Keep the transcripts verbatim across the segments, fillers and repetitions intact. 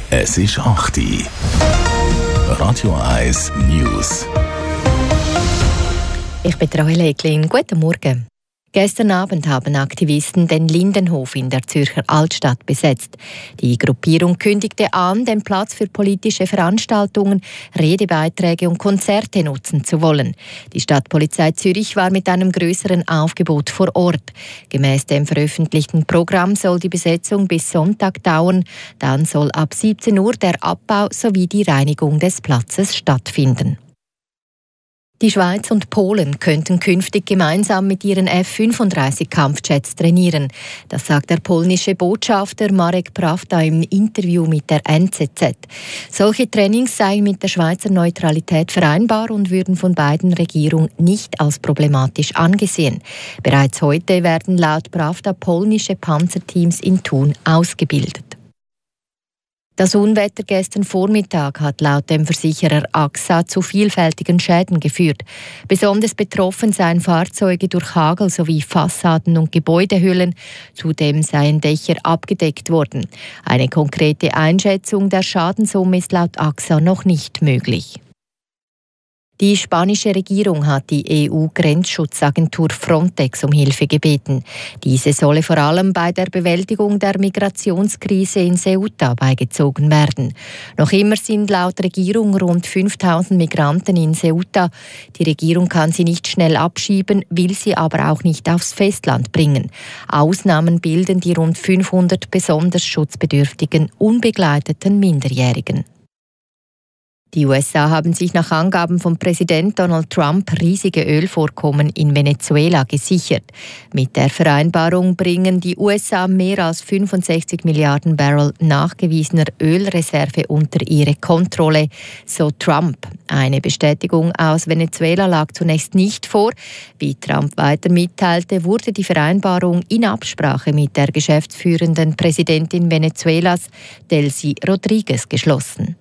Es ist acht Uhr. Radio eins News. Ich bin Rahel Eglin. Guten Morgen. Gestern Abend haben Aktivisten den Lindenhof in der Zürcher Altstadt besetzt. Die Gruppierung kündigte an, den Platz für politische Veranstaltungen, Redebeiträge und Konzerte nutzen zu wollen. Die Stadtpolizei Zürich war mit einem größeren Aufgebot vor Ort. Gemäss dem veröffentlichten Programm soll die Besetzung bis Sonntag dauern. Dann soll ab siebzehn Uhr der Abbau sowie die Reinigung des Platzes stattfinden. Die Schweiz und Polen könnten künftig gemeinsam mit ihren F fünfunddreißig Kampfjets trainieren. Das sagt der polnische Botschafter Marek Prawda im Interview mit der N Z Z. Solche Trainings seien mit der Schweizer Neutralität vereinbar und würden von beiden Regierungen nicht als problematisch angesehen. Bereits heute werden laut Prawda polnische Panzerteams in Thun ausgebildet. Das Unwetter gestern Vormittag hat laut dem Versicherer A X A zu vielfältigen Schäden geführt. Besonders betroffen seien Fahrzeuge durch Hagel sowie Fassaden und Gebäudehüllen. Zudem seien Dächer abgedeckt worden. Eine konkrete Einschätzung der Schadenssumme ist laut A X A noch nicht möglich. Die spanische Regierung hat die E U-Grenzschutzagentur Frontex um Hilfe gebeten. Diese solle vor allem bei der Bewältigung der Migrationskrise in Ceuta beigezogen werden. Noch immer sind laut Regierung rund fünftausend Migranten in Ceuta. Die Regierung kann sie nicht schnell abschieben, will sie aber auch nicht aufs Festland bringen. Ausnahmen bilden die rund fünfhundert besonders schutzbedürftigen, unbegleiteten Minderjährigen. Die U S A haben sich nach Angaben von Präsident Donald Trump riesige Ölvorkommen in Venezuela gesichert. Mit der Vereinbarung bringen die U S A mehr als fünfundsechzig Milliarden Barrel nachgewiesener Ölreserve unter ihre Kontrolle, so Trump. Eine Bestätigung aus Venezuela lag zunächst nicht vor. Wie Trump weiter mitteilte, wurde die Vereinbarung in Absprache mit der geschäftsführenden Präsidentin Venezuelas, Delcy Rodriguez, geschlossen.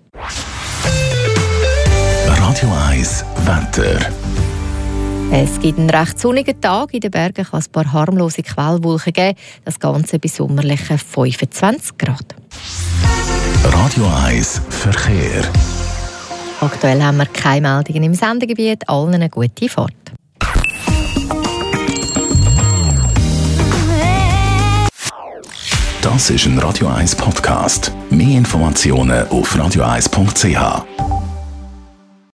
Radio eins Wetter. Es gibt einen recht sonnigen Tag. In den Bergen kann es ein paar harmlose Quellwolken geben. Das Ganze bei sommerlichen fünfundzwanzig Grad. Radio eins Verkehr. Aktuell haben wir keine Meldungen im Sendegebiet. Allen eine gute Fahrt. Das ist ein Radio eins Podcast. Mehr Informationen auf radio eins punkt c h.